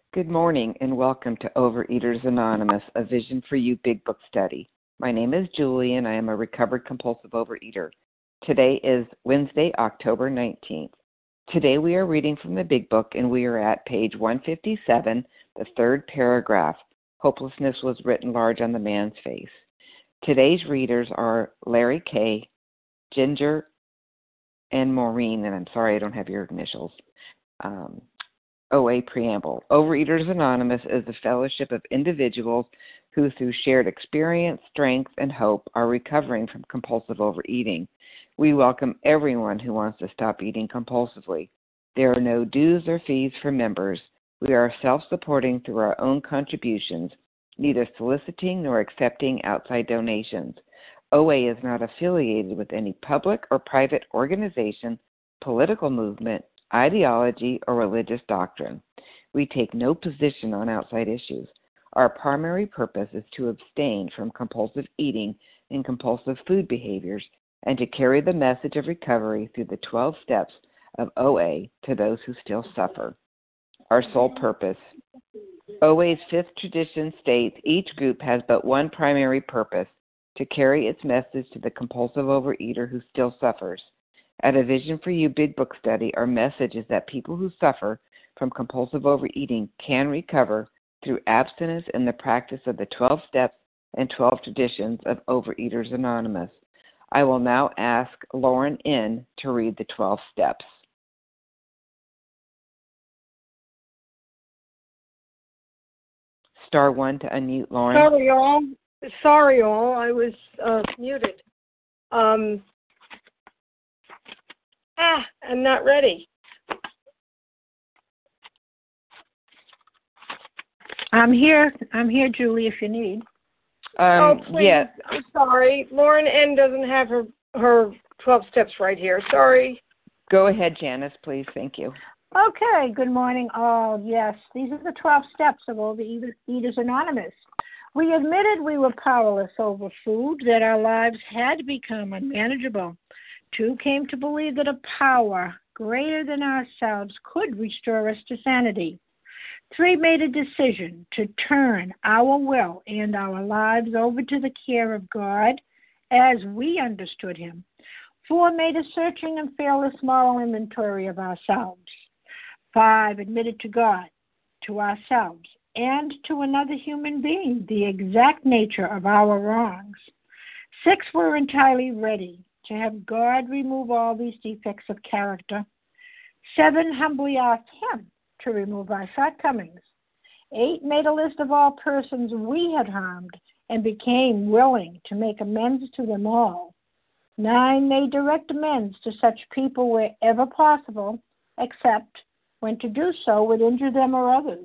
Good morning and welcome to Overeaters Anonymous, a Vision for You Big Book study. My name is Julie and I am a recovered compulsive overeater. Today is Wednesday, October 19th. Today we are reading from the Big Book and we are at page 157, the third paragraph. Hopelessness was written large on the man's face. Today's readers are Larry K., Ginger, and Maureen, and I'm sorry I don't have your initials. OA Preamble. Overeaters Anonymous is a fellowship of individuals who, through shared experience, strength, and hope, are recovering from compulsive overeating. We welcome everyone who wants to stop eating compulsively. There are no dues or fees for members. We are self-supporting through our own contributions, neither soliciting nor accepting outside donations. OA is not affiliated with any public or private organization, political movement, ideology, or religious doctrine. We take no position on outside issues. Our primary purpose is to abstain from compulsive eating and compulsive food behaviors and to carry the message of recovery through the 12 steps of OA to those who still suffer. Our sole purpose. OA's fifth tradition states each group has but one primary purpose, to carry its message to the compulsive overeater who still suffers. At A Vision for You Big Book study, our message is that people who suffer from compulsive overeating can recover through abstinence and the practice of the 12 steps and 12 traditions of Overeaters Anonymous. I will now ask Lauren N. to read the 12 steps. Star 1 to unmute, Lauren. Sorry, all. I was muted. I'm not ready. I'm here, Julie, if you need. Please. Yeah. I'm sorry. Lauren N. doesn't have her 12 steps right here. Sorry. Go ahead, Janice, please. Thank you. Okay, good morning, all. Yes, these are the 12 steps of Overeaters Anonymous. We admitted we were powerless over food, that our lives had become unmanageable. 2, came to believe that a power greater than ourselves could restore us to sanity. 3, made a decision to turn our will and our lives over to the care of God as we understood Him. 4, made a searching and fearless moral inventory of ourselves. 5, admitted to God, to ourselves, and to another human being the exact nature of our wrongs. 6, were entirely ready to have God remove all these defects of character. 7, humbly asked Him to remove our shortcomings. 8, made a list of all persons we had harmed and became willing to make amends to them all. 9, made direct amends to such people wherever possible, except when to do so would injure them or others.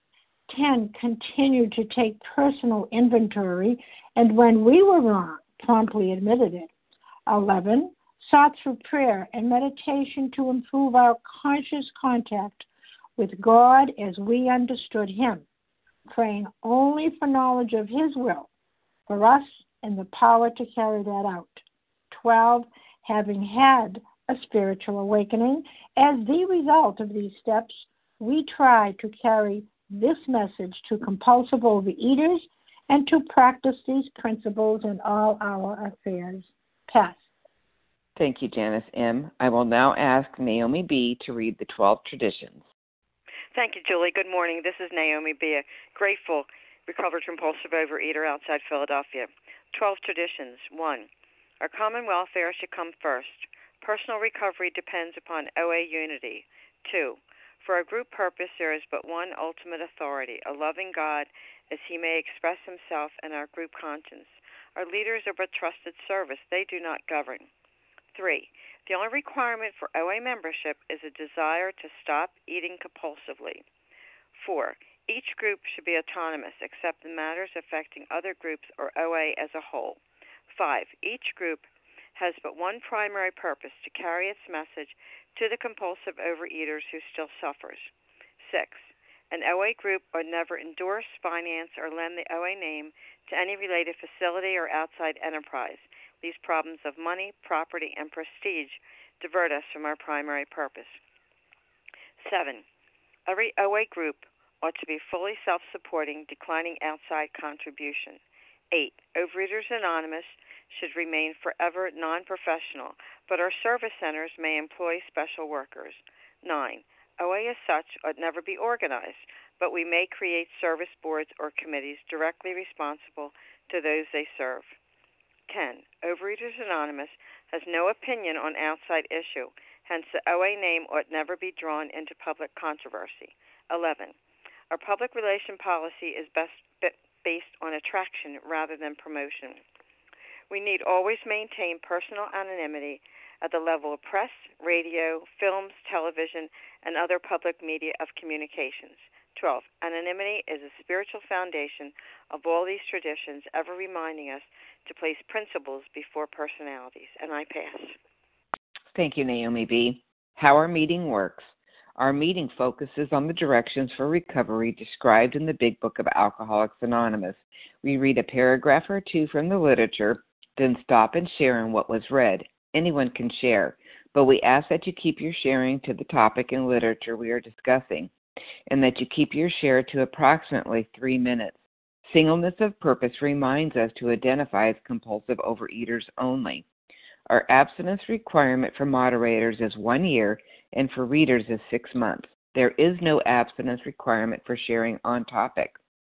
10, continued to take personal inventory, and when we were wrong, promptly admitted it. 11, sought through prayer and meditation to improve our conscious contact with God as we understood Him, praying only for knowledge of His will for us and the power to carry that out. 12, having had a spiritual awakening, as the result of these steps, we try to carry this message to compulsive overeaters and to practice these principles in all our affairs. Pass. Thank you, Janice M. I will now ask Naomi B. to read the 12 traditions. Thank you, Julie. Good morning. This is Naomi B., a grateful, recovered compulsive overeater outside Philadelphia. 12 traditions. 1, our common welfare should come first. Personal recovery depends upon OA unity. 2, for our group purpose there is but one ultimate authority, a loving God as He may express Himself in our group conscience. Our leaders are but trusted service. They do not govern. 3, the only requirement for OA membership is a desire to stop eating compulsively. 4, each group should be autonomous except in matters affecting other groups or OA as a whole. 5, each group has but one primary purpose, to carry its message to the compulsive overeaters who still suffers. 6, an OA group would never endorse, finance, or lend the OA name to any related facility or outside enterprise. These problems of money, property, and prestige divert us from our primary purpose. 7, every OA group ought to be fully self-supporting, declining outside contribution. 8. Overeaters Anonymous should remain forever non-professional, but our service centers may employ special workers. 9. OA as such ought never be organized, but we may create service boards or committees directly responsible to those they serve. 10. Overeaters Anonymous has no opinion on outside issue, hence the OA name ought never be drawn into public controversy. 11. Our public relation policy is best based on attraction rather than promotion. We need always maintain personal anonymity at the level of press, radio, films, television, and other public media of communications. 12. Anonymity is a spiritual foundation of all these traditions, ever reminding us to place principles before personalities. And I pass. Thank you, Naomi B. How our meeting works. Our meeting focuses on the directions for recovery described in the Big Book of Alcoholics Anonymous. We read a paragraph or two from the literature, then stop and share in what was read. Anyone can share, but we ask that you keep your sharing to the topic and literature we are discussing, and that you keep your share to approximately 3 minutes. Singleness of purpose reminds us to identify as compulsive overeaters only. Our abstinence requirement for moderators is 1 year, and for readers is 6 months. There is no abstinence requirement for sharing on topic.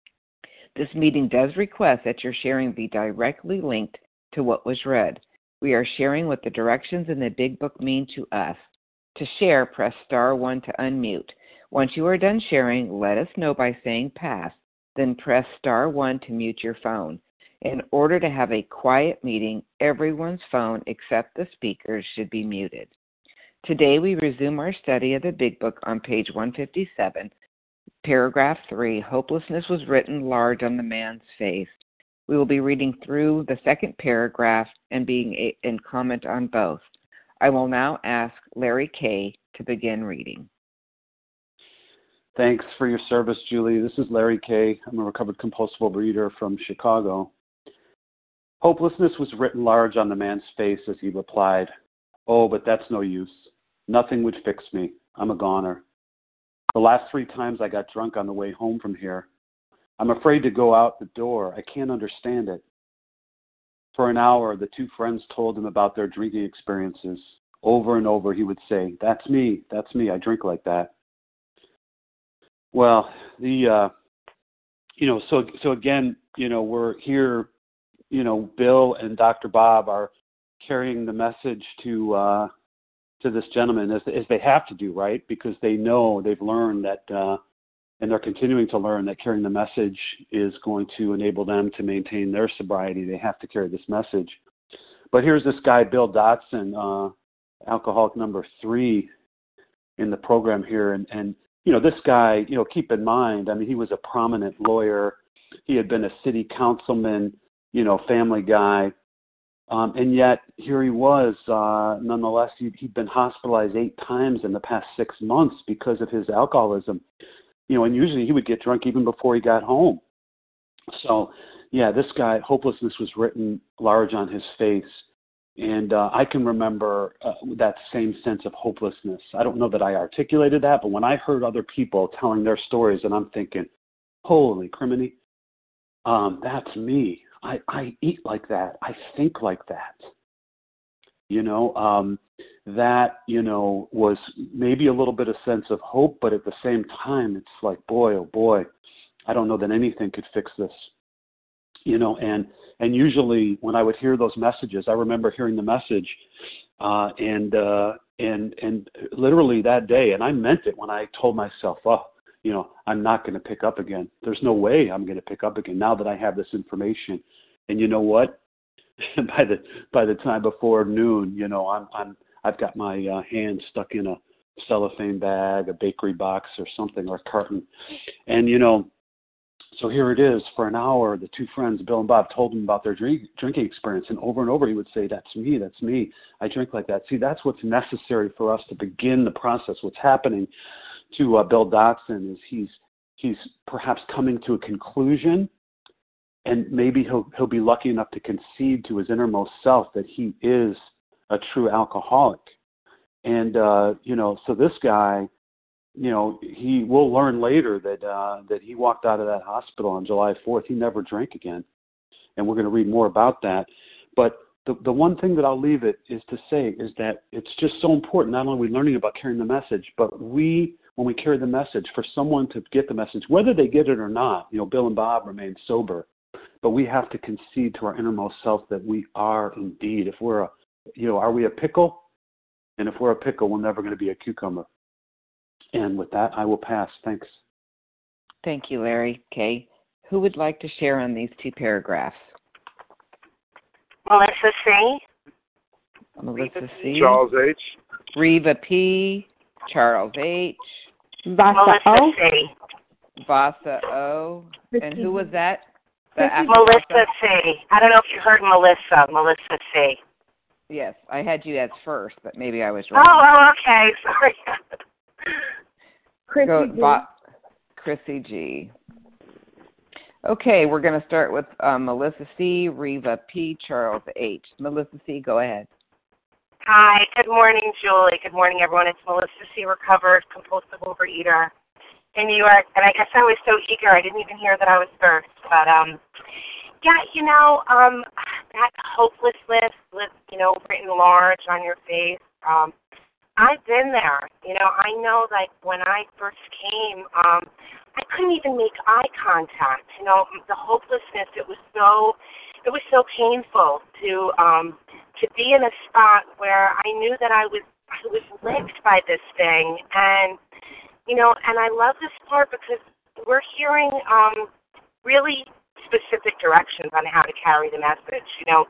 This meeting does request that your sharing be directly linked to what was read. We are sharing what the directions in the Big Book mean to us. To share, press star 1 to unmute. Once you are done sharing, let us know by saying pass, then press star 1 to mute your phone. In order to have a quiet meeting, everyone's phone except the speaker's should be muted. Today we resume our study of the Big Book on page 157, paragraph 3, hopelessness was written large on the man's face. We will be reading through the second paragraph and comment on both. I will now ask Larry K. to begin reading. Thanks for your service, Julie. This is Larry K. I'm a recovered compulsive overeater from Chicago. Hopelessness was written large on the man's face as he replied, "Oh, but that's no use. Nothing would fix me. I'm a goner. The last 3 times I got drunk on the way home from here. I'm afraid to go out the door. I can't understand it." For an hour, the 2 friends told him about their drinking experiences. Over and over, he would say, that's me. I drink like that." Well, so again, we're here, Bill and Dr. Bob are carrying the message to this gentleman as they have to do, right? Because they know, they've learned that, and they're continuing to learn that carrying the message is going to enable them to maintain their sobriety. They have to carry this message. But here's this guy, Bill Dotson, alcoholic number 3 in the program here. And this guy, keep in mind, he was a prominent lawyer. He had been a city councilman, family guy. And yet here he was, nonetheless, he'd been hospitalized 8 times in the past 6 months because of his alcoholism. And usually he would get drunk even before he got home. So, yeah, this guy, hopelessness was written large on his face. And I can remember that same sense of hopelessness. I don't know that I articulated that, but when I heard other people telling their stories, and I'm thinking, holy criminy, that's me. I eat like that. I think like that. That, was maybe a little bit of sense of hope, but at the same time, it's like, boy, oh boy, I don't know that anything could fix this. And usually when I would hear those messages, I remember hearing the message, and literally that day, and I meant it when I told myself, I'm not going to pick up again. There's no way I'm going to pick up again now that I have this information. And you know what? by the time before noon, I've got my hand stuck in a cellophane bag, a bakery box, or something, or a carton, and So here it is. For an hour, the 2 friends, Bill and Bob, told him about their drinking experience, and over he would say, that's me. I drink like that. See, that's what's necessary for us to begin the process. What's happening to Bill Dotson is he's perhaps coming to a conclusion, and maybe he'll be lucky enough to concede to his innermost self that he is a true alcoholic. And, so this guy, he will learn later that he walked out of that hospital on July 4th. He never drank again, and we're going to read more about that. But the one thing that I'll leave it is to say is that it's just so important. Not only are we learning about carrying the message, but when we carry the message, for someone to get the message, whether they get it or not. Bill and Bob remain sober, but we have to concede to our innermost self that we are indeed. If we're are we a pickle? And if we're a pickle, we're never going to be a cucumber. And with that, I will pass. Thanks. Thank you, Larry. Kay, who would like to share on these two paragraphs? Melissa C. Melissa C. Charles H. Reva P. Charles H. Melissa C. Vasa O. And who was that? Melissa C. I don't know if you heard Melissa. Melissa C. Yes, I had you as first, but maybe I was wrong. Oh, okay. Sorry. Chrissy G. Okay, we're going to start with Melissa C., Reva P., Charles H. Melissa C., go ahead. Hi, good morning, Julie. Good morning, everyone. It's Melissa C., recovered compulsive overeater in New York. And I guess I was so eager, I didn't even hear that I was first. But, that hopelessness, written large on your face, I've been there. I know, like, when I first came, I couldn't even make eye contact. The hopelessness, it was so painful to be in a spot where I knew that I was licked by this thing. And, and I love this part because we're hearing really specific directions on how to carry the message,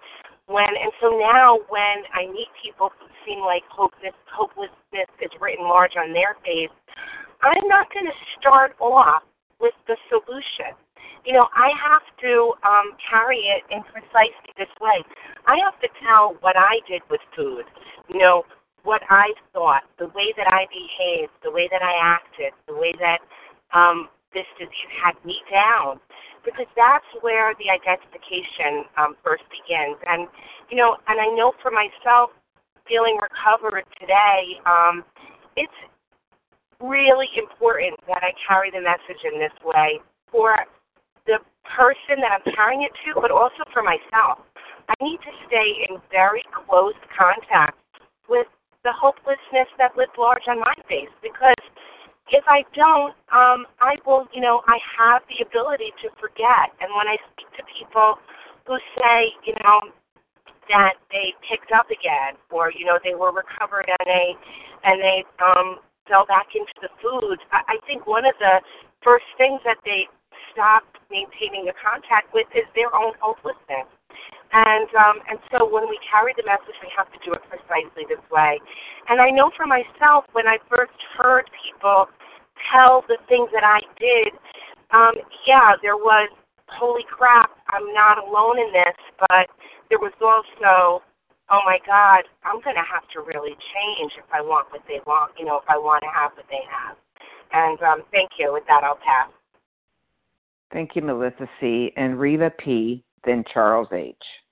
So now when I meet people who seem like hopelessness is written large on their face, I'm not going to start off with the solution. I have to carry it in precisely this way. I have to tell what I did with food, what I thought, the way that I behaved, the way that I acted, the way that this disease had me down, because that's where the identification first begins. And, and I know for myself, feeling recovered today, it's really important that I carry the message in this way for the person that I'm carrying it to, but also for myself. I need to stay in very close contact with the hopelessness that lived large on my face, because if I don't, I will, I have the ability to forget. And when I speak to people who say, that they picked up again, or, they were recovered and they fell back into the food, I think one of the first things that they stopped maintaining the contact with is their own hopelessness. And so when we carry the message, we have to do it precisely this way. And I know for myself, when I first heard people tell the things that I did, there was, holy crap, I'm not alone in this, but there was also, oh my God, I'm going to have to really change if I want what they want, if I want to have what they have. And thank you. With that, I'll pass. Thank you, Melissa C. And Reva P., then Charles H.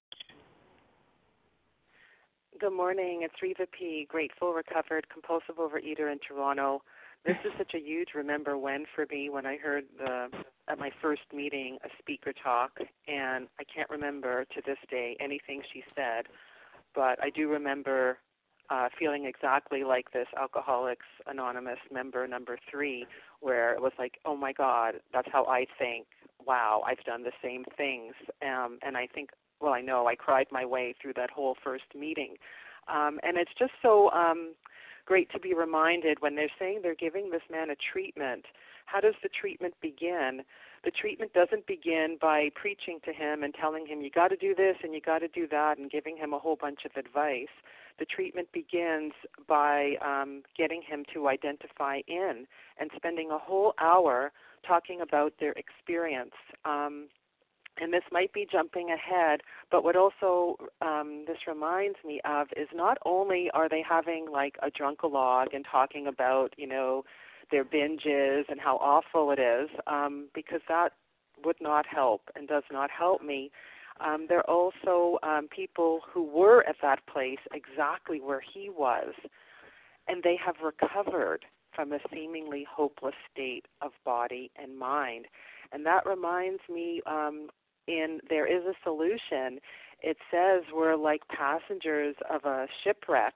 Good morning. It's Reva P., grateful, recovered, compulsive overeater in Toronto. This is such a huge remember when for me when I heard at my first meeting a speaker talk, and I can't remember to this day anything she said, but I do remember feeling exactly like this Alcoholics Anonymous member number 3, where it was like, oh my God, that's how I think. Wow, I've done the same things. And I think, well, I know I cried my way through that whole first meeting. And it's just so great to be reminded when they're saying they're giving this man a treatment. How does the treatment begin? The treatment doesn't begin by preaching to him and telling him you got to do this and you got to do that and giving him a whole bunch of advice. The treatment begins by getting him to identify in and spending a whole hour talking about their experience. And this might be jumping ahead, but what also this reminds me of is not only are they having like a drunk-a-log and talking about, their binges and how awful it is, because that would not help and does not help me. There are also people who were at that place exactly where he was, and they have recovered from a seemingly hopeless state of body and mind. And that reminds me, in There Is a Solution, it says we're like passengers of a shipwreck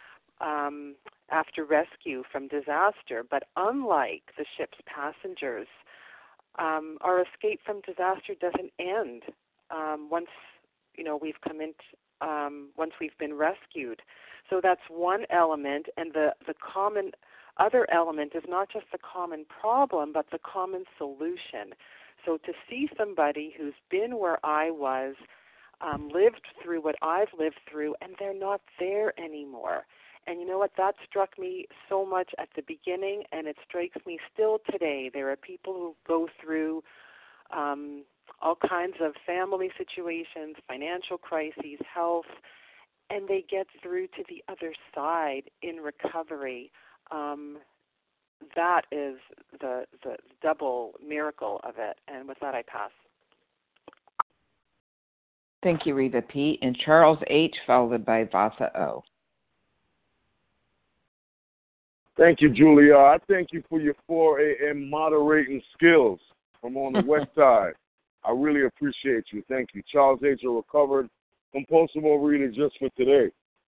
after rescue from disaster. But unlike the ship's passengers, our escape from disaster doesn't end once we've come in. Once we've been rescued. So that's one element, and the common other element is not just the common problem, but the common solution. So to see somebody who's been where I was, lived through what I've lived through, and they're not there anymore. And you know what? That struck me so much at the beginning, and it strikes me still today. There are people who go through all kinds of family situations, financial crises, health, and they get through to the other side in recovery. That is the double miracle of it. And with that, I pass. Thank you, Reva P. And Charles H., followed by Vasa O. Thank you, Julia. I thank you for your 4 a.m. moderating skills from on the west side. I really appreciate you. Thank you. Charles H., a recovered compulsive overeater just for today.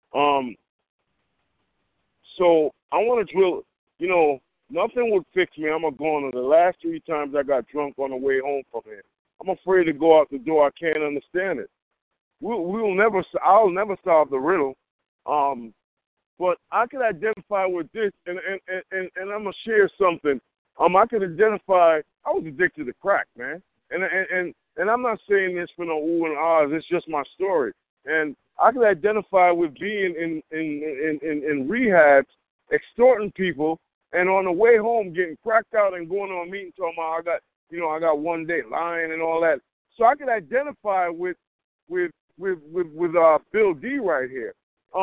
So I want to drill, nothing would fix me. I'm a goner. The last 3 times I got drunk on the way home from here. I'm afraid to go out the door. I can't understand it. I'll never solve the riddle. But I can identify with this, and I'm going to share something. I can identify, I was addicted to crack, man. And I'm not saying this for no ooh and ahs. It's just my story. And I can identify with being in rehabs, extorting people, and on the way home getting cracked out and going on meetings talking about I got one day lying and all that. So I can identify with Bill D right here.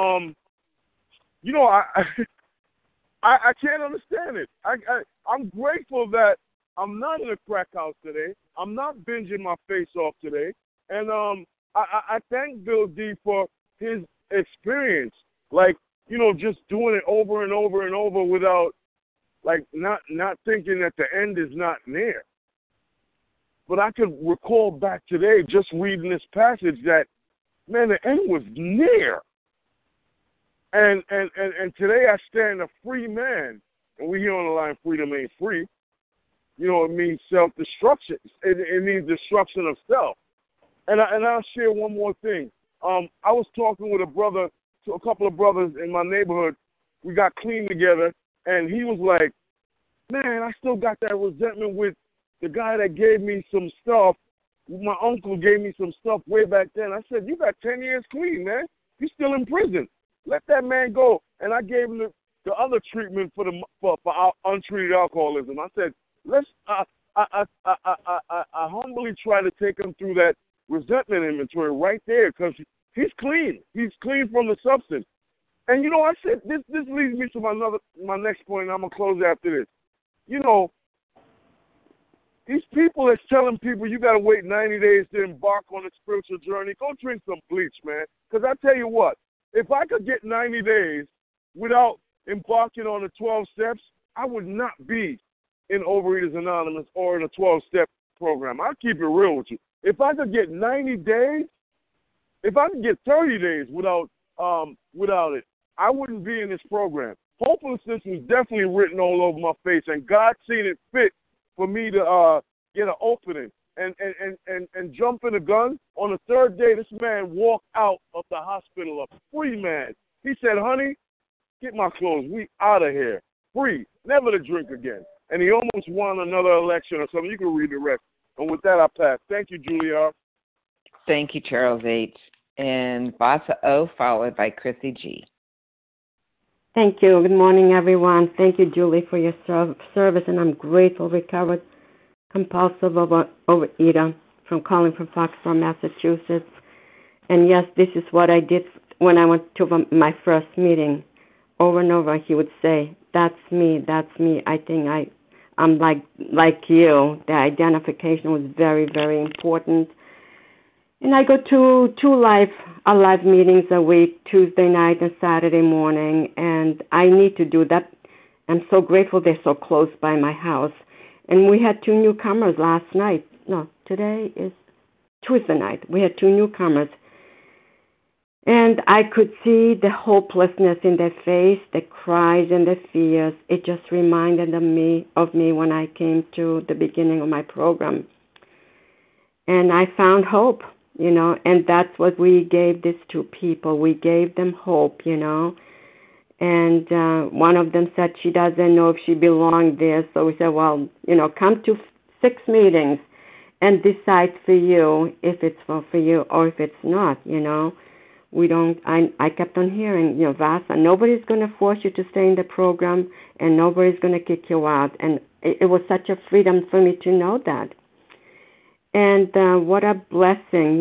I can't understand it. I'm grateful that I'm not in a crack house today. I'm not binging my face off today. And I thank Bill D for his experience, just doing it over and over and over without, not thinking that the end is not near. But I could recall back today, just reading this passage, that, man, the end was near. And today I stand a free man. And we hear on the line, freedom ain't free. It means self-destruction. It means destruction of self. And I'll share one more thing. I was talking with a couple of brothers in my neighborhood. We got clean together, and he was like, man, I still got that resentment with the guy that gave me some stuff. My uncle gave me some stuff way back then. I said, you got 10 years clean, man. You're still in prison. Let that man go. And I gave him the other treatment for untreated alcoholism. I said, I humbly try to take him through that resentment inventory right there, because he's clean. He's clean from the substance. And I said this leads me to my next point, and I'm gonna close after this. These people that's telling people you gotta wait 90 days to embark on a spiritual journey, go drink some bleach, man. Because I tell you what, if I could get 90 days without embarking on the 12 steps, I would not be in Overeaters Anonymous or in a 12-step program. I'll keep it real with you. If I could get 90 days, if I could get 30 days without it, I wouldn't be in this program. Hopelessness was definitely written all over my face, and God seen it fit for me to get an opening and jump in a gun. On the third day, this man walked out of the hospital a free man. He said, honey, get my clothes. We out of here. Free. Never to drink again. And he almost won another election or something. You can read the rest. And with that, I pass. Thank you, Julia. Thank you, Charles H. And Vasa O., followed by Chrissy G. Thank you. Good morning, everyone. Thank you, Julie, for your service, and I'm grateful, recovered compulsive overeater calling from Foxborough, Massachusetts. And yes, this is what I did when I went to my first meeting. Over and over, he would say, that's me, that's me. I think I'm like you. The identification was very, very important. And I go to two live meetings a week, Tuesday night and Saturday morning, and I need to do that. I'm so grateful they're so close by my house. And we had 2 newcomers last night. No, today is Tuesday night. We had 2 newcomers. And I could see the hopelessness in their face, the cries and the fears. It just reminded me when I came to the beginning of my program. And I found hope, and that's what we gave these 2 people. We gave them hope, And one of them said she doesn't know if she belonged there. So we said, well, come to 6 meetings and decide for you if it's for you or if it's not, We don't, I kept on hearing, Vasa, nobody's going to force you to stay in the program and nobody's going to kick you out. And it was such a freedom for me to know that. And what a blessing,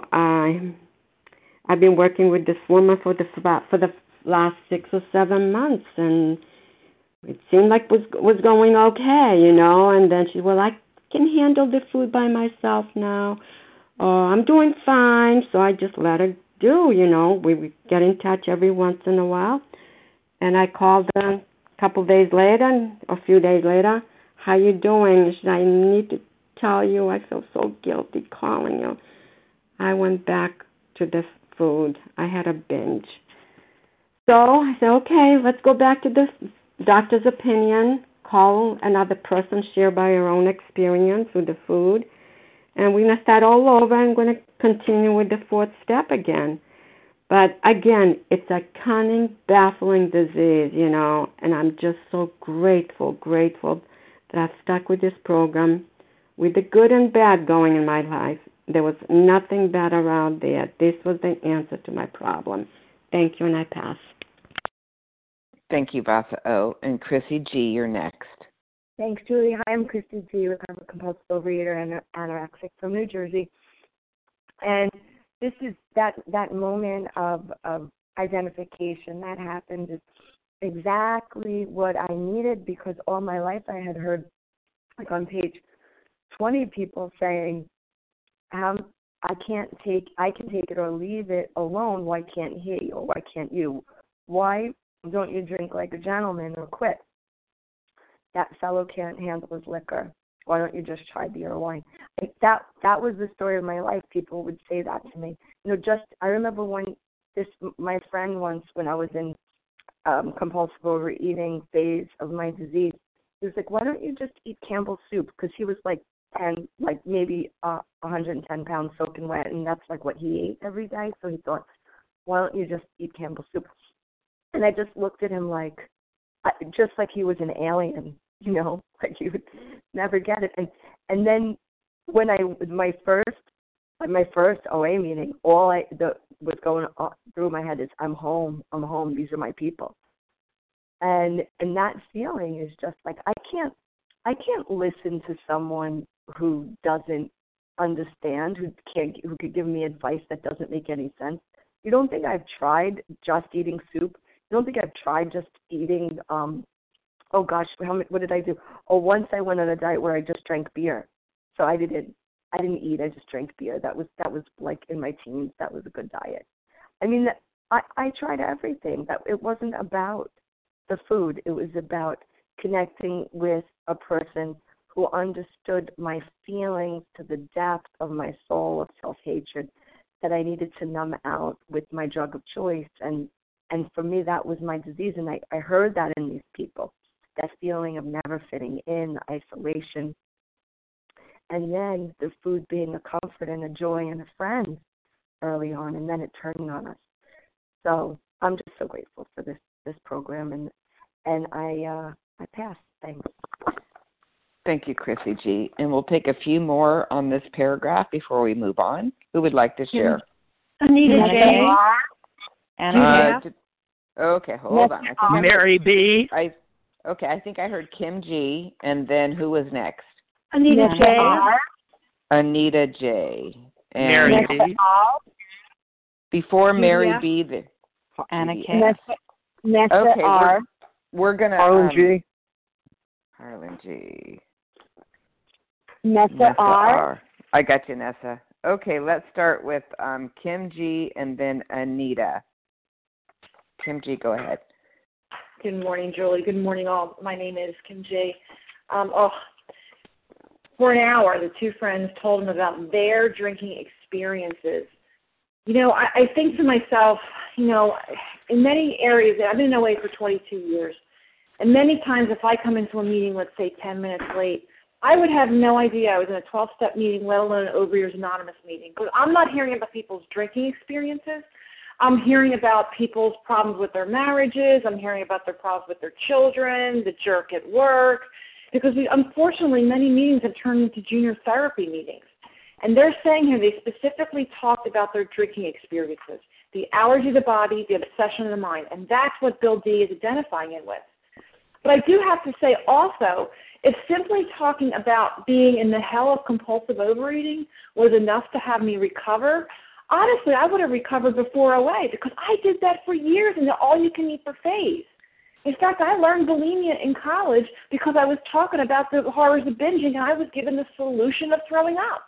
I've been working with this woman for the last 6 or 7 months, and it seemed like was going okay, And then she said, well, I can handle the food by myself now. I'm doing fine, so I just let her do, We get in touch every once in a while. And I called her a couple days later, a few days later, how you doing? She said, I need to tell you, I feel so guilty calling you. I went back to the food. I had a binge. So I said, okay, let's go back to the doctor's opinion, call another person, share by your own experience with the food, and we're going to start all over. I'm going to continue with the 4th step again. But again, it's a cunning, baffling disease, and I'm just so grateful that I've stuck with this program. With the good and bad going in my life, there was nothing bad around there. This was the answer to my problem. Thank you, and I pass. Thank you, Vasa O. And Chrissy G., you're next. Thanks, Julie. Hi, I'm Christy G., recovered compulsive overeater and anorexic from New Jersey. And this is that moment of identification that happened is exactly what I needed, because all my life I had heard, like on page 20, people saying, I can take it or leave it alone. Why can't he, or why can't you? Why don't you drink like a gentleman or quit? That fellow can't handle his liquor. Why don't you just try beer or wine? That was the story of my life. People would say that to me. I remember my friend once, when I was in compulsive overeating phase of my disease, he was like, why don't you just eat Campbell's soup? Because he was maybe 110 pounds soaking wet, and that's like what he ate every day. So he thought, why don't you just eat Campbell's soup? And I just looked at him just like he was an alien, like he would never get it. And then when my first OA meeting, all was going through my head is, I'm home. These are my people. And that feeling is just like, I can't listen to someone who doesn't understand, who could give me advice that doesn't make any sense. You don't think I've tried just eating soup? You don't think I've tried just eating, what did I do? Once I went on a diet where I just drank beer. So I didn't eat, I just drank beer. That was like in my teens, that was a good diet. I mean, I tried everything. That it wasn't about the food. It was about connecting with a person who understood my feelings to the depth of my soul of self-hatred that I needed to numb out with my drug of choice. And for me, that was my disease. And I heard that in these people, that feeling of never fitting in, isolation. And then the food being a comfort and a joy and a friend early on, and then it turning on us. So I'm just so grateful for this program, and I pass. Thanks. Thank you, Chrissy G. And we'll take a few more on this paragraph before we move on. Who would like to share? Anita J. Okay, hold on. Mary B. I think I heard Kim G. And then who was next? Anita J. Anita J. And Mary B. Before Mary B. Anna K. Nessa okay, R. We're going to... Harlan G. Harlan G. Nessa R. I got you, Nessa. Okay, let's start with Kim G. and then Anita. Kim G., go ahead. Good morning, Julie. Good morning, all. My name is Kim J. For an hour, the two friends told them about their drinking experiences. I think to myself, in many areas, I've been in OA for 22 years, and many times if I come into a meeting, let's say 10 minutes late, I would have no idea I was in a 12-step meeting, let alone an Overeaters Anonymous meeting. Because I'm not hearing about people's drinking experiences. I'm hearing about people's problems with their marriages. I'm hearing about their problems with their children, the jerk at work. Because unfortunately, many meetings have turned into junior therapy meetings. And they're saying here they specifically talked about their drinking experiences, the allergy of the body, the obsession of the mind. And that's what Bill D. is identifying it with. But I do have to say also, if simply talking about being in the hell of compulsive overeating was enough to have me recover, honestly, I would have recovered before OA because I did that for years in the all-you-can-eat buffets. In fact, I learned bulimia in college because I was talking about the horrors of binging, and I was given the solution of throwing up.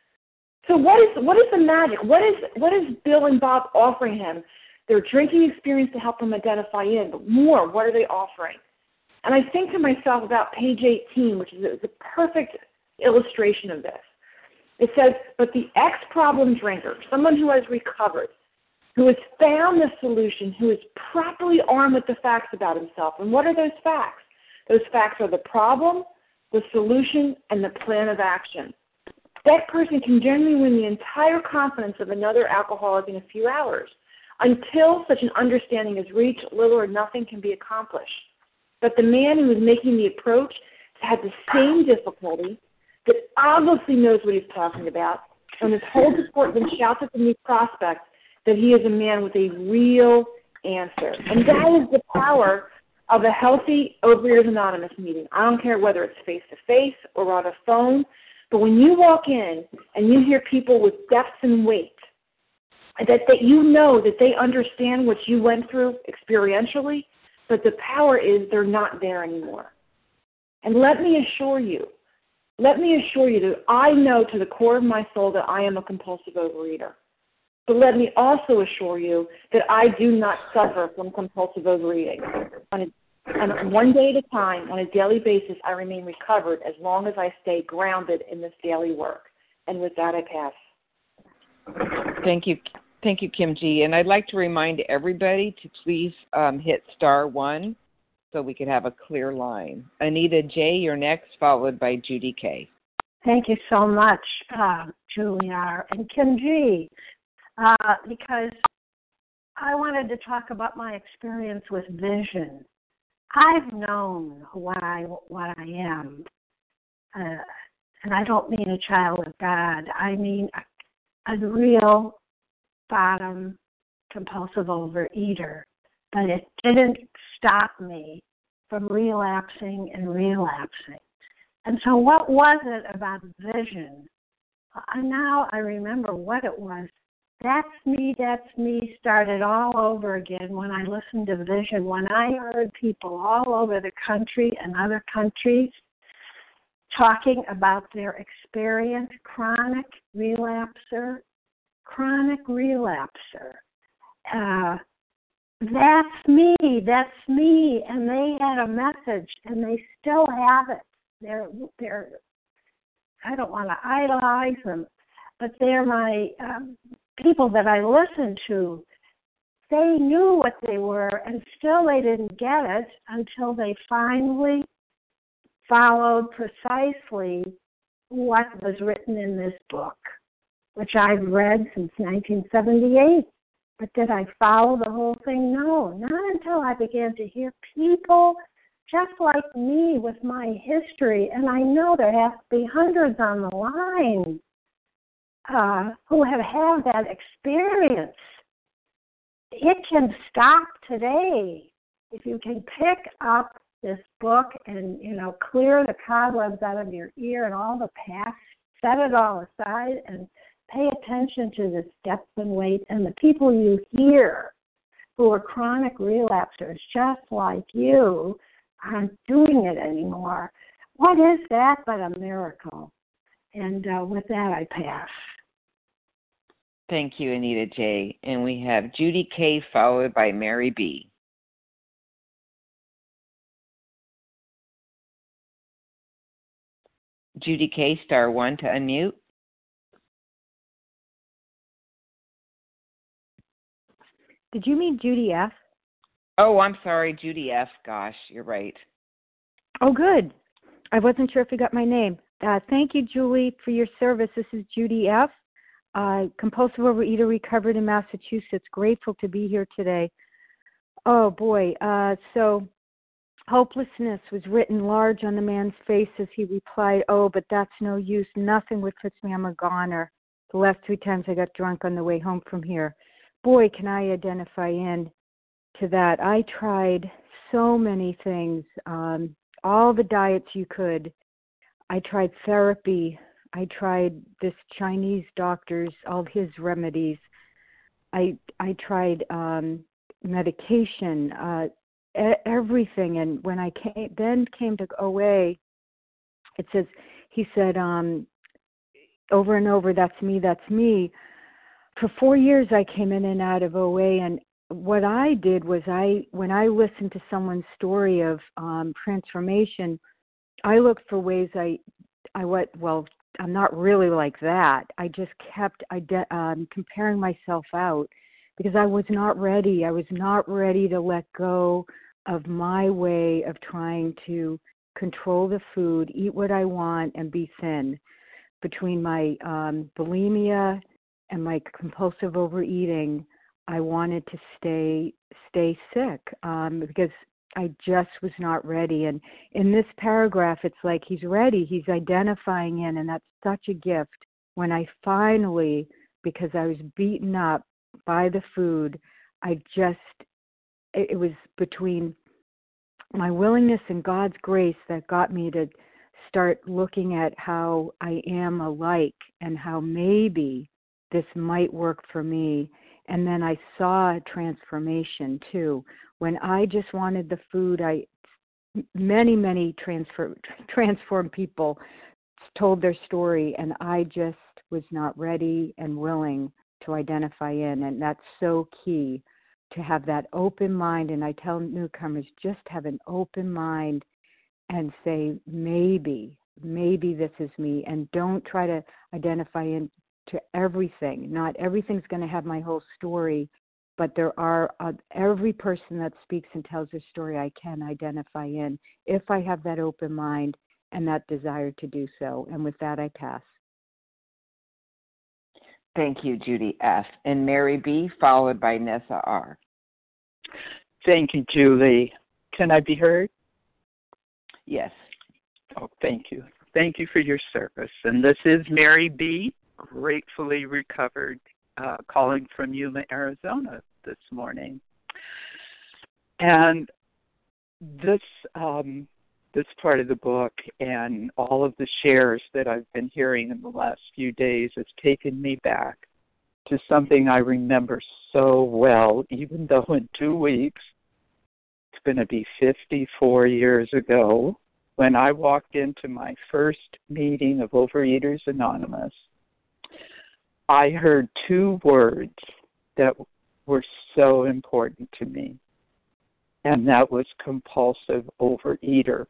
So what is the magic? What is Bill and Bob offering him? Their drinking experience to help them identify in, but more, what are they offering? And I think to myself about page 18, which is a perfect illustration of this. It says, but the ex-problem drinker, someone who has recovered, who has found the solution, who is properly armed with the facts about himself. And what are those facts? Those facts are the problem, the solution, and the plan of action. That person can generally win the entire confidence of another alcoholic in a few hours. Until such an understanding is reached, little or nothing can be accomplished. But the man who is making the approach had the same difficulty, that obviously knows what he's talking about, and is holds his court and shouts at the new prospect that he is a man with a real answer. And that is the power of a healthy Overeaters Anonymous meeting. I don't care whether it's face-to-face or on a phone, but when you walk in and you hear people with depth and weight, that you know that they understand what you went through experientially, but the power is they're not there anymore. And let me assure you that I know to the core of my soul that I am a compulsive overeater. But let me also assure you that I do not suffer from compulsive overeating. On one day at a time, on a daily basis, I remain recovered as long as I stay grounded in this daily work. And with that, I pass. Thank you. Thank you, Kim G. And I'd like to remind everybody to please hit *1 so we could have a clear line. Anita J., you're next, followed by Judy K. Thank you so much, Julie R. and Kim G., because I wanted to talk about my experience with vision. I've known what I am, and I don't mean a child of God. I mean a real bottom compulsive overeater, but it didn't stop me from relapsing and relapsing. And so what was it about vision? Now I remember what it was. That's me started all over again when I listened to Vision, when I heard people all over the country and other countries talking about their experience, chronic relapser. That's me, and they had a message, and they still have it. They're I don't want to idolize them, but they're my people that I listened to. They knew what they were, and still they didn't get it until they finally followed precisely what was written in this book, which I've read since 1978. But did I follow the whole thing? No, not until I began to hear people just like me with my history, and I know there have to be hundreds on the line who have had that experience. It can stop today if you can pick up this book and, clear the cobwebs out of your ear and all the past, set it all aside and pay attention to the depth and weight and the people you hear who are chronic relapsers just like you aren't doing it anymore. What is that but a miracle? And with that, I pass. Thank you, Anita J. And we have Judy K. followed by Mary B. Judy K, *1 to unmute. Did you mean Judy F? Oh, I'm sorry, Judy F. Gosh, you're right. Oh, good. I wasn't sure if you got my name. Thank you, Julie, for your service. This is Judy F., compulsive overeater, recovered in Massachusetts. Grateful to be here today. Oh, boy. So hopelessness was written large on the man's face as he replied, "Oh, but that's no use. Nothing would fix me. I'm a goner. The last 3 times I got drunk on the way home from here." Boy, can I identify in to that. I tried so many things, all the diets you could. I tried therapy. I tried this Chinese doctor's, all his remedies. I tried medication, everything. And when I came to OA, he said over and over, "That's me, that's me." For 4 years, I came in and out of OA, and what I did was when I listened to someone's story of transformation, I looked for ways I'm not really like that. I just kept comparing myself out because I was not ready. I was not ready to let go of my way of trying to control the food, eat what I want, and be thin. Between my bulimia and my compulsive overeating, I wanted to stay sick because I just was not ready. And in this paragraph, it's like he's ready. He's identifying in, and that's such a gift. When I finally, because I was beaten up by the food, it was between my willingness and God's grace that got me to start looking at how I am alike and how maybe this might work for me. And then I saw a transformation too. When I just wanted the food, many transformed people told their story, and I just was not ready and willing to identify in. And that's so key, to have that open mind. And I tell newcomers, just have an open mind and say, maybe this is me, and don't try to identify into everything. Not everything's going to have my whole story, but there are every person that speaks and tells their story I can identify in if I have that open mind and that desire to do so. And with that, I pass. Thank you, Judy F. And Mary B., followed by Nessa R. Thank you, Julie. Can I be heard? Yes. Oh, thank you. Thank you for your service. And this is Mary B., gratefully recovered, calling from Yuma, Arizona this morning. And this part of the book and all of the shares that I've been hearing in the last few days has taken me back to something I remember so well, even though in 2 weeks it's going to be 54 years ago when I walked into my first meeting of Overeaters Anonymous. I heard 2 words that were so important to me, and that was compulsive overeater.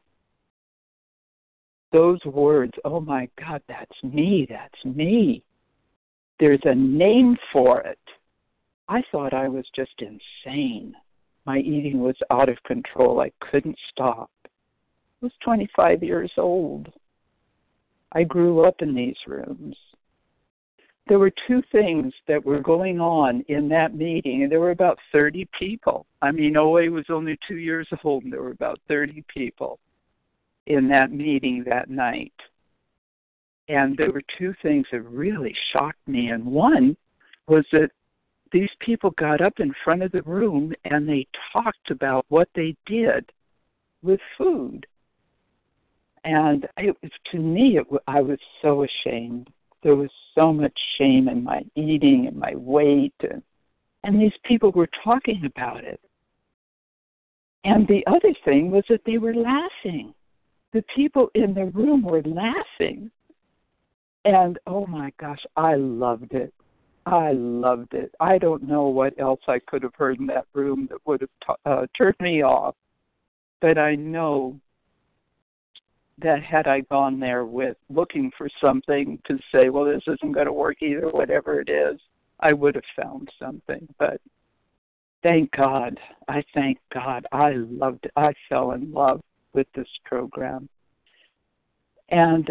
Those words, oh my God, that's me. There's a name for it. I thought I was just insane. My eating was out of control. I couldn't stop. I was 25 years old. I grew up in these rooms. There were 2 things that were going on in that meeting, and there were about 30 people. I mean, OA was only 2 years old, and there were about 30 people in that meeting that night. And there were 2 things that really shocked me, and one was that these people got up in front of the room and they talked about what they did with food. And to me, I was so ashamed. There was so much shame in my eating and my weight, and these people were talking about it. And the other thing was that they were laughing. The people in the room were laughing. And oh my gosh, I loved it. I don't know what else I could have heard in that room that would have turned me off. But I know that had I gone there with looking for something to say, well, this isn't going to work either, whatever it is, I would have found something. But thank God, I thank God, I fell in love with this program. And,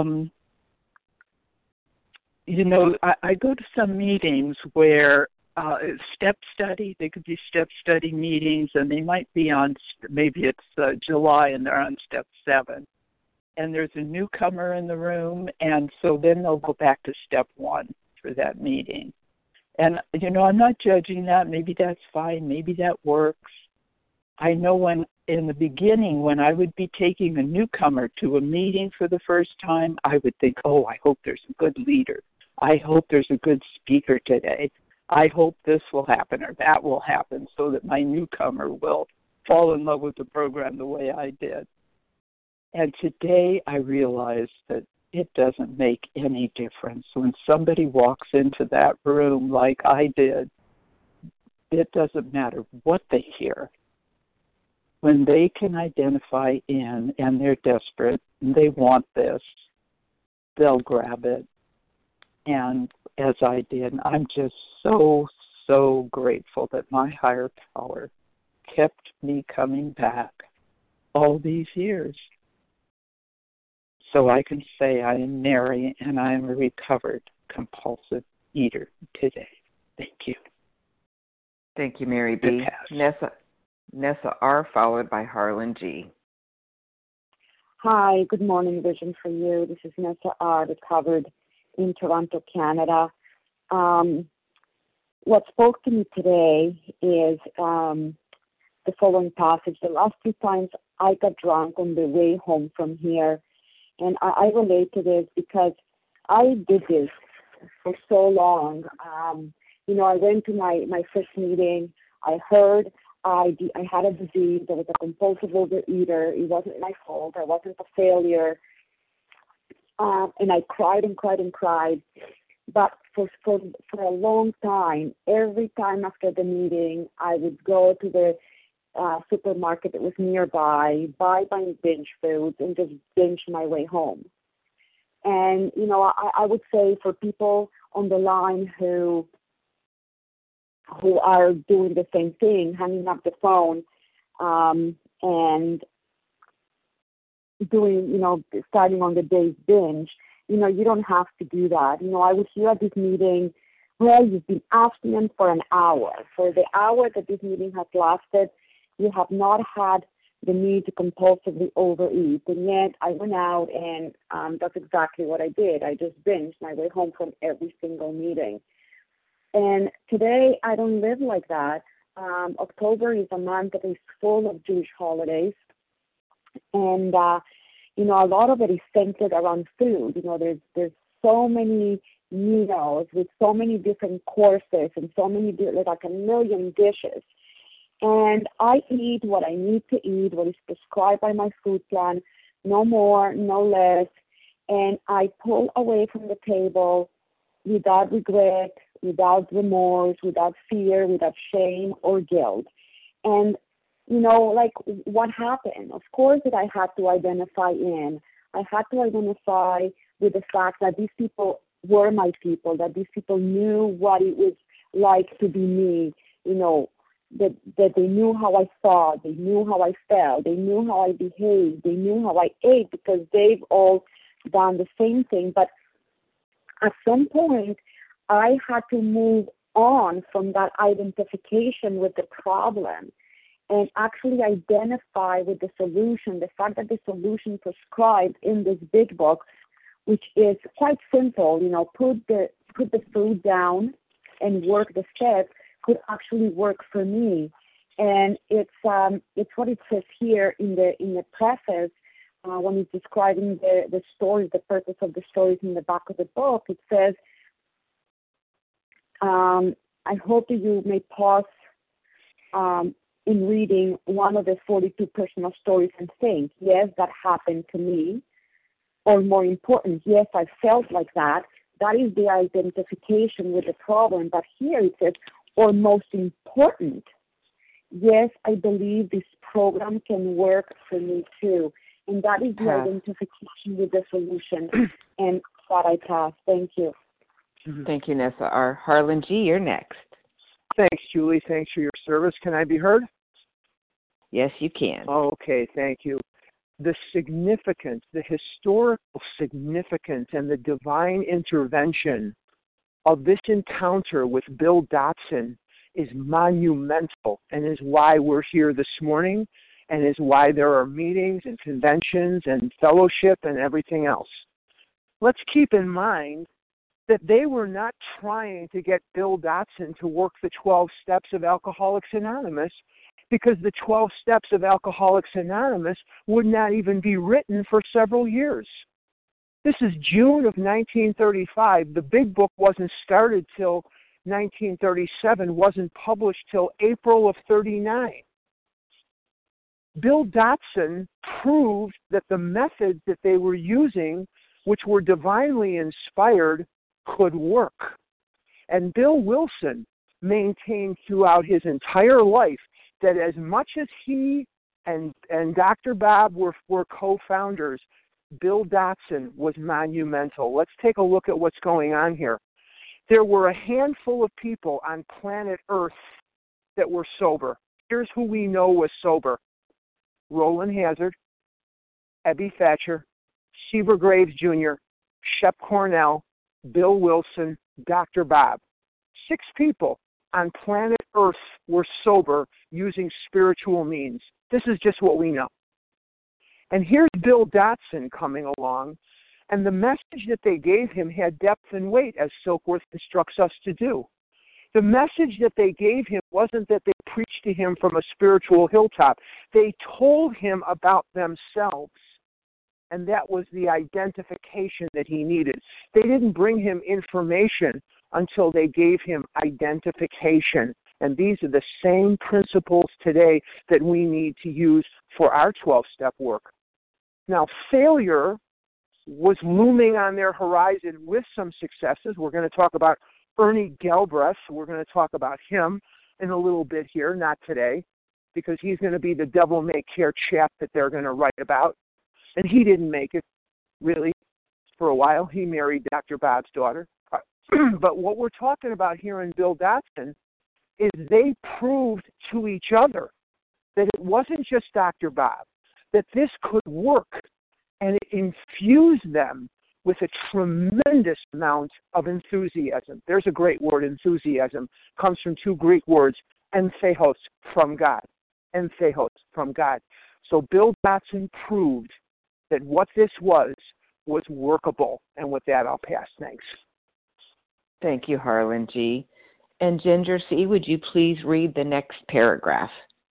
I go to some meetings where step study, they could be step study meetings, and they might be on, maybe it's July and they're on step 7. And there's a newcomer in the room, and so then they'll go back to step 1 for that meeting. And, I'm not judging that. Maybe that's fine. Maybe that works. I know when, in the beginning, when I would be taking a newcomer to a meeting for the first time, I would think, oh, I hope there's a good leader. I hope there's a good speaker today. I hope this will happen or that will happen so that my newcomer will fall in love with the program the way I did. And today I realize that it doesn't make any difference. When somebody walks into that room like I did, it doesn't matter what they hear. When they can identify in and they're desperate and they want this, they'll grab it. And as I did, I'm just so, so grateful that my higher power kept me coming back all these years. So I can say I am Mary and I am a recovered compulsive eater today. Thank you. Thank you, Mary B. Nessa R., followed by Harlan G. Hi, good morning, Vision for You. This is Nessa R., recovered in Toronto, Canada. What spoke to me today is the following passage. The last 2 times I got drunk on the way home from here, and I relate to this because I did this for so long. I went to my first meeting. I heard I had a disease. I was a compulsive overeater. It wasn't my fault. I wasn't a failure. And I cried and cried and cried. But for a long time, every time after the meeting, I would go to the supermarket that was nearby, buy my binge foods, and just binge my way home. And, I would say for people on the line who are doing the same thing, hanging up the phone, and doing, starting on the day's binge, you don't have to do that. I would hear at this meeting, well, you've been abstinent for an hour. For the hour that this meeting has lasted, you have not had the need to compulsively overeat. And yet I went out and that's exactly what I did. I just binged my way home from every single meeting. And today I don't live like that. October is a month that is full of Jewish holidays. And, a lot of it is centered around food. There's so many meals with so many different courses and so many, like a million dishes. And I eat what I need to eat, what is prescribed by my food plan, no more, no less. And I pull away from the table without regret, without remorse, without fear, without shame or guilt. And, what happened? Of course that I had to identify in. I had to identify with the fact that these people were my people, that these people knew what it was like to be me, that they knew how I thought, they knew how I felt, they knew how I behaved, they knew how I ate, because they've all done the same thing. But at some point, I had to move on from that identification with the problem and actually identify with the solution, the fact that the solution prescribed in this big book, which is quite simple, put the food down and work the steps, could actually work for me. And it's what it says here in the preface when it's describing the stories, the purpose of the stories in the back of the book. It says, I hope that you may pause in reading one of the 42 personal stories and think, yes, that happened to me. Or more important, yes, I felt like that. That is the identification with the problem. But here it says, or most important, yes, I believe this program can work for me too. And that is the identification with the solution. And that I pass. Thank you. Thank you, Nessa R. Harlan G., you're next. Thanks, Julie. Thanks for your service. Can I be heard? Yes, you can. Okay, thank you. The significance, the historical significance, and the divine intervention of this encounter with Bill Dotson is monumental, and is why we're here this morning, and is why there are meetings and conventions and fellowship and everything else. Let's keep in mind that they were not trying to get Bill Dotson to work the 12 steps of Alcoholics Anonymous, because the 12 steps of Alcoholics Anonymous would not even be written for several years. This is June of 1935. The big book wasn't started till 1937, wasn't published till April of 39. Bill Dotson proved that the methods that they were using, which were divinely inspired, could work. And Bill Wilson maintained throughout his entire life that as much as he and Dr. Bob were co-founders, Bill Dotson was monumental. Let's take a look at what's going on here. There were a handful of people on planet Earth that were sober. Here's who we know was sober: Roland Hazard, Ebby Thatcher, Seaver Graves Jr., Shep Cornell, Bill Wilson, Dr. Bob. 6 people on planet Earth were sober using spiritual means. This is just what we know. And here's Bill Dotson coming along, and the message that they gave him had depth and weight, as Silkworth instructs us to do. The message that they gave him wasn't that they preached to him from a spiritual hilltop. They told him about themselves, and that was the identification that he needed. They didn't bring him information until they gave him identification. And these are the same principles today that we need to use for our 12-step work. Now, failure was looming on their horizon with some successes. We're going to talk about Ernie Galbraith. We're going to talk about him in a little bit here, not today, because he's going to be the devil may care chap that they're going to write about. And he didn't make it, really, for a while. He married Dr. Bob's daughter. But what we're talking about here in Bill Dotson is they proved to each other that it wasn't just Dr. Bob, that this could work, and it infused them with a tremendous amount of enthusiasm. There's a great word, enthusiasm. Comes from 2 Greek words, entheos, from God. Entheos, from God. So Bill Dotson proved that what this was workable. And with that, I'll pass. Thanks. Thank you, Harlan G. And Ginger C., would you please read the next paragraph?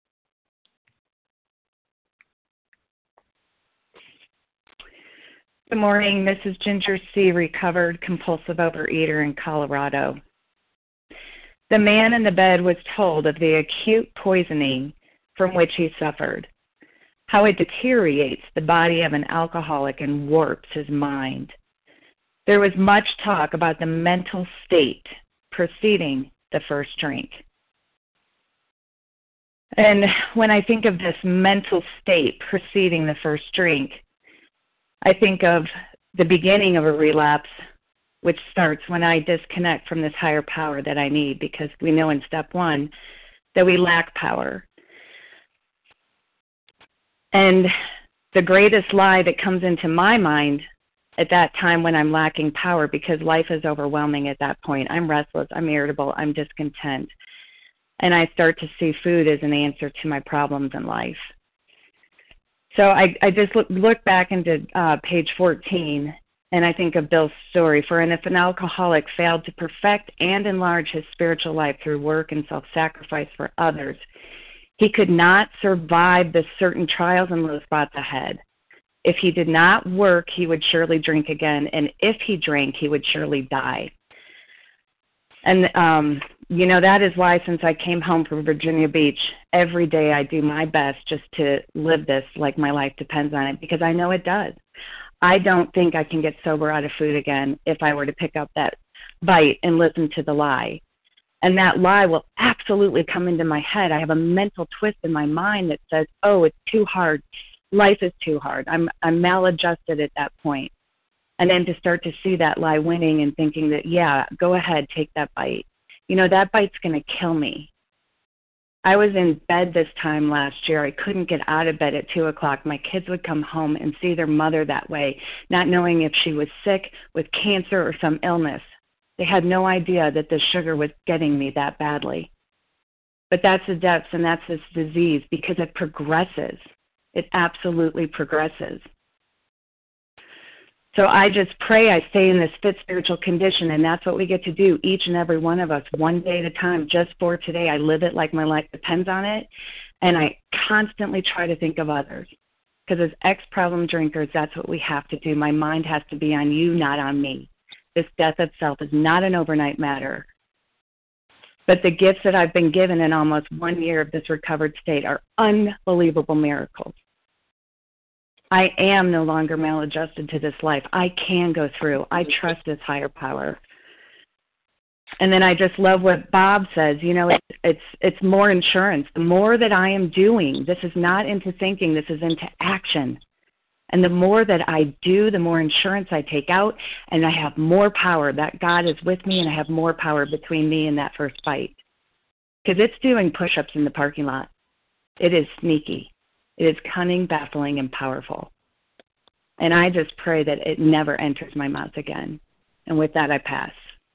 Good morning. This is Ginger C., recovered compulsive overeater in Colorado. The man in the bed was told of the acute poisoning from which he suffered, how it deteriorates the body of an alcoholic and warps his mind. There was much talk about the mental state preceding the first drink. And when I think of this mental state preceding the first drink, I think of the beginning of a relapse, which starts when I disconnect from this higher power that I need, because we know in step 1 that we lack power. And the greatest lie that comes into my mind at that time when I'm lacking power, because life is overwhelming at that point. I'm restless, I'm irritable, I'm discontent. And I start to see food as an answer to my problems in life. So I just look back into page 14, and I think of Bill's story. For if an alcoholic failed to perfect and enlarge his spiritual life through work and self-sacrifice for others, he could not survive the certain trials and low spots ahead. If he did not work, he would surely drink again, and if he drank, he would surely die. And, that is why since I came home from Virginia Beach, every day I do my best just to live this like my life depends on it, because I know it does. I don't think I can get sober out of food again if I were to pick up that bite and listen to the lie. And that lie will absolutely come into my head. I have a mental twist in my mind that says, oh, it's too hard. life is too hard. I'm maladjusted at that point. And then to start to see that lie winning and thinking that, yeah, go ahead, take that bite. You know, that bite's going to kill me. I was in bed this time last year. I couldn't get out of bed at 2 o'clock. My kids would come home and see their mother that way, not knowing if she was sick with cancer or some illness. They had no idea that the sugar was getting me that badly. But that's the depths, and that's this disease, because it progresses. It absolutely progresses. So I just pray I stay in this fit spiritual condition, and that's what we get to do, each and every one of us, one day at a time, just for today. I live it like my life depends on it, and I constantly try to think of others. Because as ex-problem drinkers, that's what we have to do. My mind has to be on you, not on me. This death of self is not an overnight matter. But the gifts that I've been given in almost 1 year of this recovered state are unbelievable miracles. I am no longer maladjusted to this life. I can go through. I trust this higher power. And then I just love what Bob says. You know, it's more insurance. The more that I am doing, this is not into thinking, this is into action. And the more that I do, the more insurance I take out, and I have more power. That God is with me, and I have more power between me and that first fight. Because it's doing push-ups in the parking lot. It is sneaky. It is cunning, baffling, and powerful. And I just pray that it never enters my mouth again. And with that, I pass.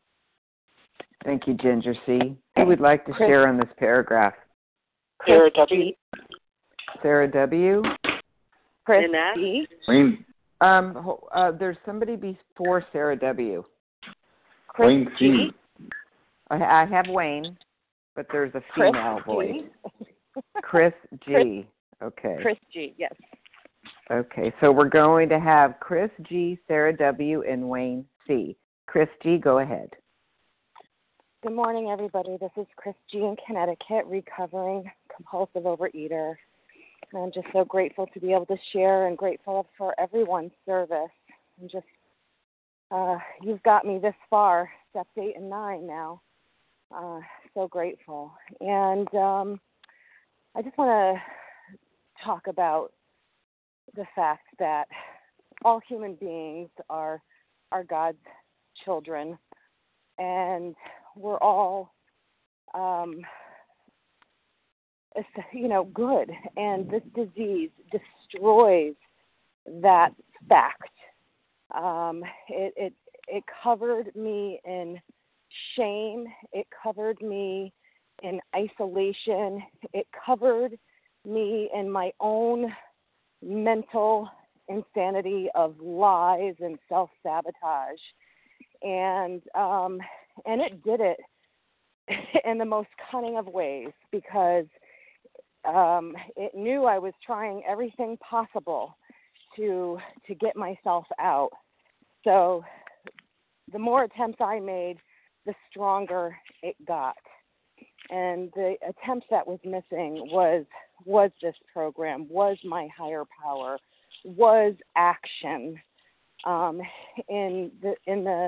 Thank you, Ginger C. Who would like to share on this paragraph? Sarah W. Sarah W. Chris G. There's somebody before Sarah W. Wayne G. I have Wayne, but there's a female voice. Chris G. Okay. Chris G. Yes. Okay, so we're going to have Chris G., Sarah W., and Wayne C. Chris G., go ahead. Good morning, everybody. This is Chris G. in Connecticut, recovering compulsive overeater. And I'm just so grateful to be able to share and grateful for everyone's service. And just, you've got me this far, steps 8 and 9 now. So grateful. And I just want to talk about the fact that all human beings are God's children, and we're all, good. And this disease destroys that fact. It covered me in shame. It covered me in isolation. It covered me in my own mental insanity of lies and self-sabotage. And it did it in the most cunning of ways, because it knew I was trying everything possible to get myself out. So the more attempts I made, the stronger it got. And the attempts that was missing was this program, was my higher power, was action in the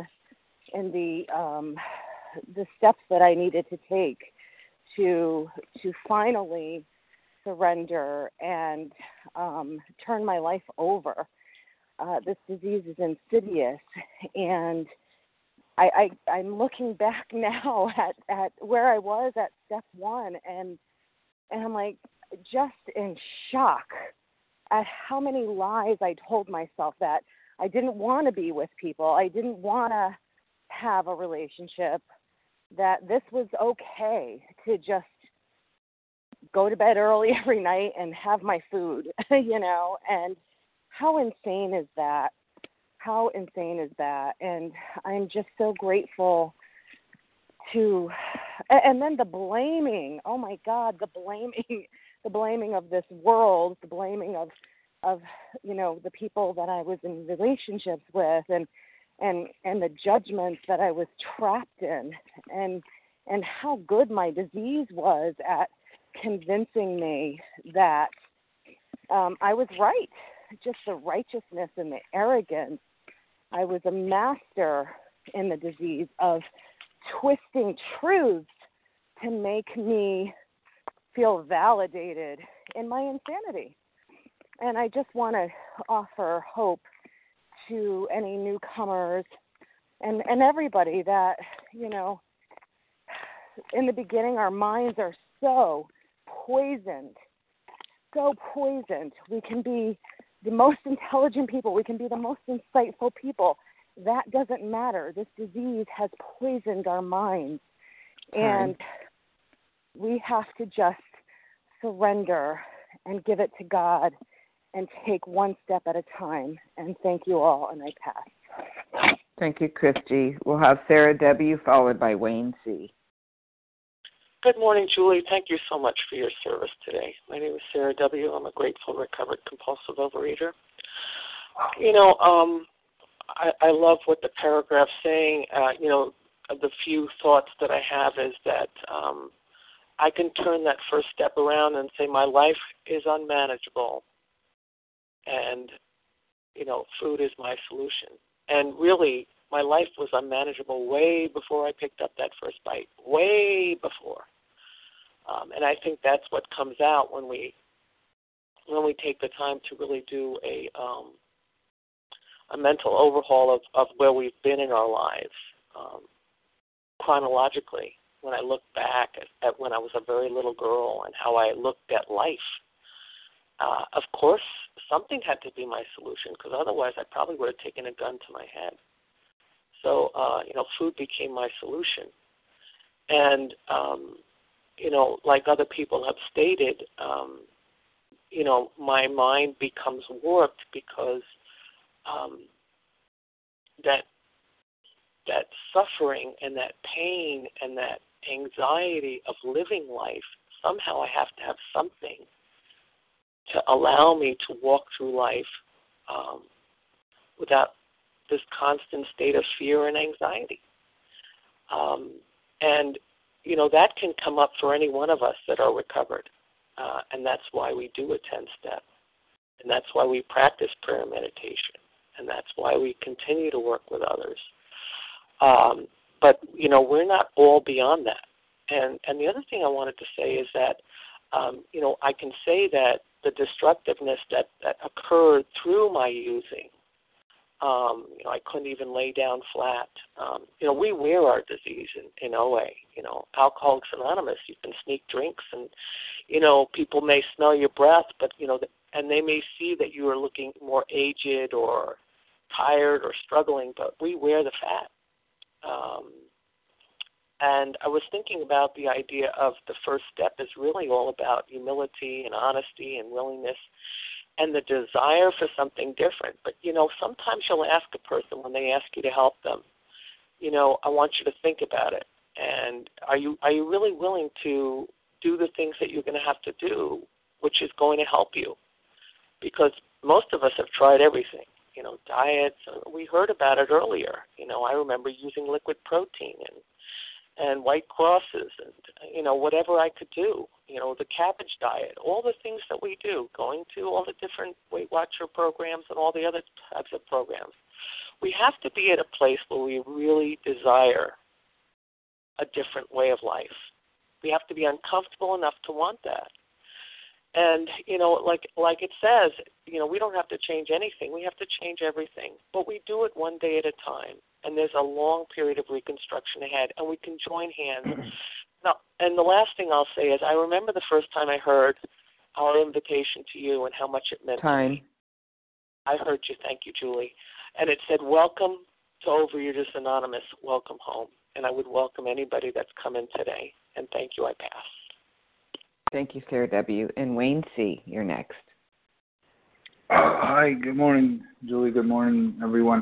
steps that I needed to take to finally surrender and turn my life over. This disease is insidious, and I'm looking back now at where I was at step 1, and I'm like just in shock at how many lies I told myself, that I didn't want to be with people, I didn't want to have a relationship, that this was okay to just go to bed early every night and have my food, and how insane is that? How insane is that? And I'm just so grateful to, and then the blaming, oh my God, the blaming of this world, the blaming of the people that I was in relationships with, and the judgments that I was trapped in, and how good my disease was at convincing me that I was right. Just the righteousness and the arrogance. I was a master in the disease of twisting truths to make me feel validated in my insanity. And I just want to offer hope to any newcomers and everybody that, you know, in the beginning our minds are so poisoned. We can be the most intelligent people. We can be the most insightful people. That doesn't matter. This disease has poisoned our minds. And we have to just surrender and give it to God and take one step at a time. And thank you all, and I pass. Thank you, Christy. We'll have Sarah W. followed by Wayne C. Good morning, Julie. Thank you so much for your service today. My name is Sarah W. I'm a grateful, recovered, compulsive overeater. You know, I love what the paragraph's saying. You know, the few thoughts that I have is that I can turn that first step around and say my life is unmanageable, and, you know, food is my solution. And really, my life was unmanageable way before I picked up that first bite, way before. And I think that's what comes out when we take the time to really do a mental overhaul of where we've been in our lives chronologically. When I look back at when I was a very little girl and how I looked at life, of course, something had to be my solution, because otherwise I probably would have taken a gun to my head. So, you know, food became my solution. And, you know, like other people have stated, you know, my mind becomes warped because that suffering and that pain and that anxiety of living life, somehow I have to have something to allow me to walk through life without this constant state of fear and anxiety. And, you know, that can come up for any one of us that are recovered. And that's why we do a 10-step. And that's why we practice prayer meditation. And that's why we continue to work with others. But, you know, we're not all beyond that. And the other thing I wanted to say is that, you know, I can say that the destructiveness that occurred through my using, you know, I couldn't even lay down flat. You know, we wear our disease in OA. You know, Alcoholics Anonymous, you can sneak drinks and, you know, people may smell your breath, but, you know, and they may see that you are looking more aged or tired or struggling, but we wear the fat. And I was thinking about the idea of the first step is really all about humility and honesty and willingness and the desire for something different. But, you know, sometimes you'll ask a person when they ask you to help them, you know, I want you to think about it. And are you really willing to do the things that you're going to have to do, which is going to help you? Because most of us have tried everything, you know, diets. We heard about it earlier. You know, I remember using liquid protein and White Crosses and, you know, whatever I could do, you know, the cabbage diet, all the things that we do, going to all the different Weight Watcher programs and all the other types of programs. We have to be at a place where we really desire a different way of life. We have to be uncomfortable enough to want that. And, you know, like it says, you know, we don't have to change anything. We have to change everything. But we do it one day at a time. And there's a long period of reconstruction ahead, and we can join hands. Now, and the last thing I'll say is I remember the first time I heard our invitation to you and how much it meant to me. I heard you. Thank you, Julie. And it said, welcome to Overeaters Anonymous. Welcome home. And I would welcome anybody that's come in today. And thank you. I pass. Thank you, Sarah W. And Wayne C., you're next. Hi, good morning, Julie. Good morning, everyone.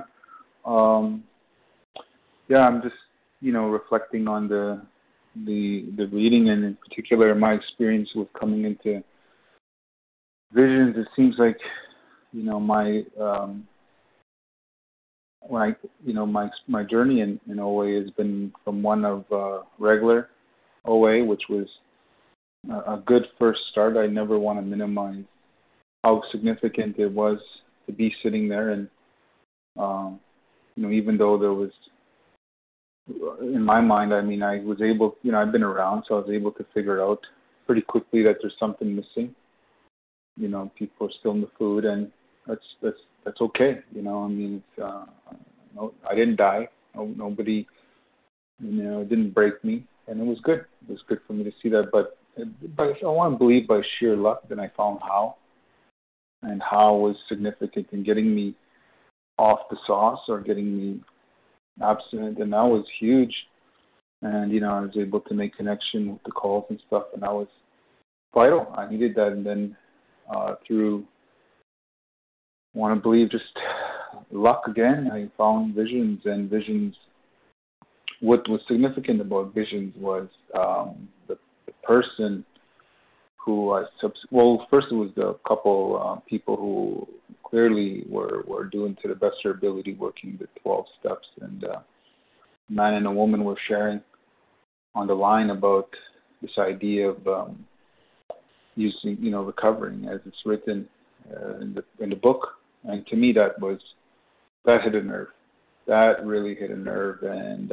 Yeah, I'm just, you know, reflecting on the reading, and in particular my experience with coming into visions. It seems like, you know, my journey in OA has been from one of regular OA, which was a good first start. I never want to minimize how significant it was to be sitting there, and you know, even though there was, in my mind, I mean, I was able, you know, I've been around, so I was able to figure out pretty quickly that there's something missing. people are spilling the food, and that's okay. I mean, no, I didn't die. Nobody, it didn't break me, and it was good. It was good for me to see that. But I want to believe by sheer luck that I found how, and how was significant in getting me off the sauce or getting me abstinent, and that was huge. And I was able to make connection with the calls and stuff, and that was vital. I needed that, and then through, I want to believe, just luck again, I found visions. And visions, what was significant about visions was the person who first it was the couple people who clearly were doing to the best of their ability, working the 12 steps, and a man and a woman were sharing on the line about this idea of using, recovering as it's written in the book. And to me, that hit a nerve. That really hit a nerve, and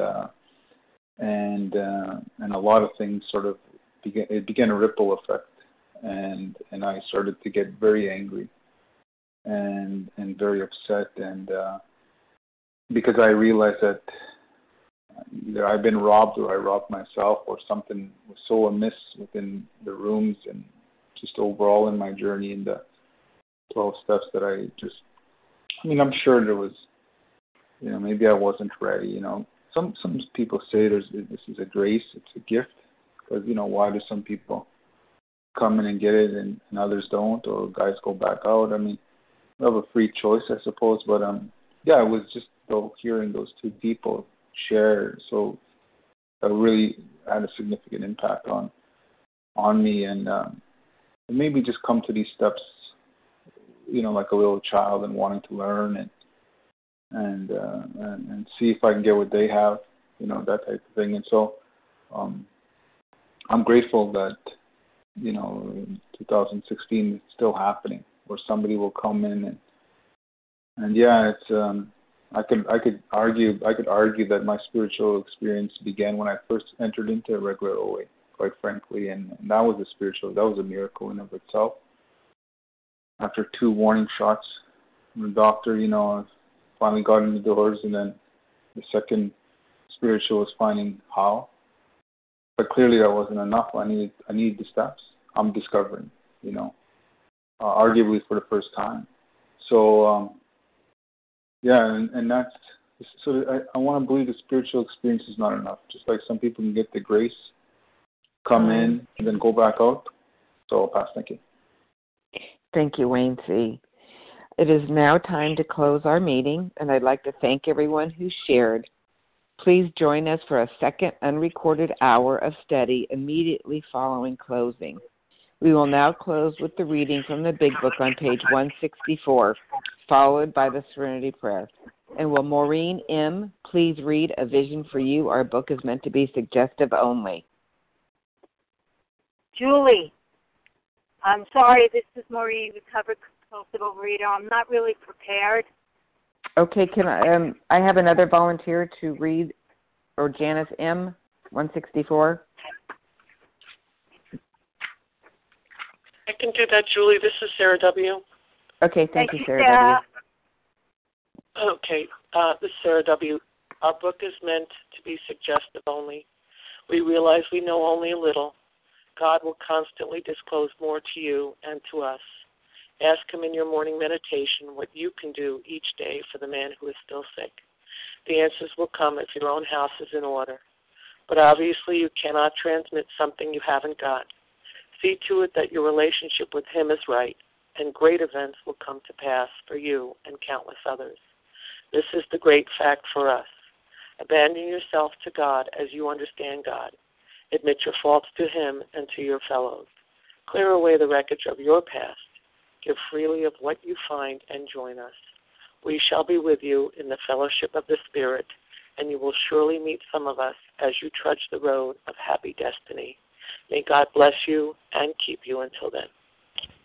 a lot of things sort of began a ripple effect, and I started to get very angry and very upset, and because I realized that either I've been robbed or I robbed myself, or something was so amiss within the rooms and just overall in my journey in the 12 steps that I'm sure there was, maybe I wasn't ready. Some people say this is a grace, it's a gift, because why do some people come in and get it and others don't, or guys go back out? I mean, we have a free choice, I suppose, but it was just hearing those two people share, so it really had a significant impact on me, and maybe just come to these steps, like a little child, and wanting to learn and see if I can get what they have, that type of thing. And so I'm grateful that in 2016 it's still happening, where somebody will come in and it's I could argue that my spiritual experience began when I first entered into regular OA, quite frankly, and that was a miracle in of itself. After 2 warning shots from the doctor, I finally got in the doors, and then the second spiritual was finding how. But clearly that wasn't enough. I needed the steps. I'm discovering, arguably for the first time. So and that's, so I want to believe the spiritual experience is not enough. Just like some people can get the grace, come in, and then go back out. So I'll pass. Thank you. Thank you, Wayne C. It is now time to close our meeting, and I'd like to thank everyone who shared. Please join us for a second unrecorded hour of study immediately following closing. We will now close with the reading from the Big Book on page 164, followed by the Serenity Prayer. And will Maureen M. please read A Vision for You? Our book is meant to be suggestive only. Julie, I'm sorry, this is Maureen, recovered compulsive overeater. I'm not really prepared. Okay, can I have another volunteer to read, or Janice M., 164? I can do that, Julie. This is Sarah W. Okay, thank you, Sarah W. Okay, this is Sarah W. Our book is meant to be suggestive only. We realize we know only a little. God will constantly disclose more to you and to us. Ask him in your morning meditation what you can do each day for the man who is still sick. The answers will come if your own house is in order. But obviously you cannot transmit something you haven't got. See to it that your relationship with him is right, and great events will come to pass for you and countless others. This is the great fact for us. Abandon yourself to God as you understand God. Admit your faults to him and to your fellows. Clear away the wreckage of your past. Give freely of what you find and join us. We shall be with you in the fellowship of the Spirit, and you will surely meet some of us as you trudge the road of happy destiny. May God bless you and keep you until then.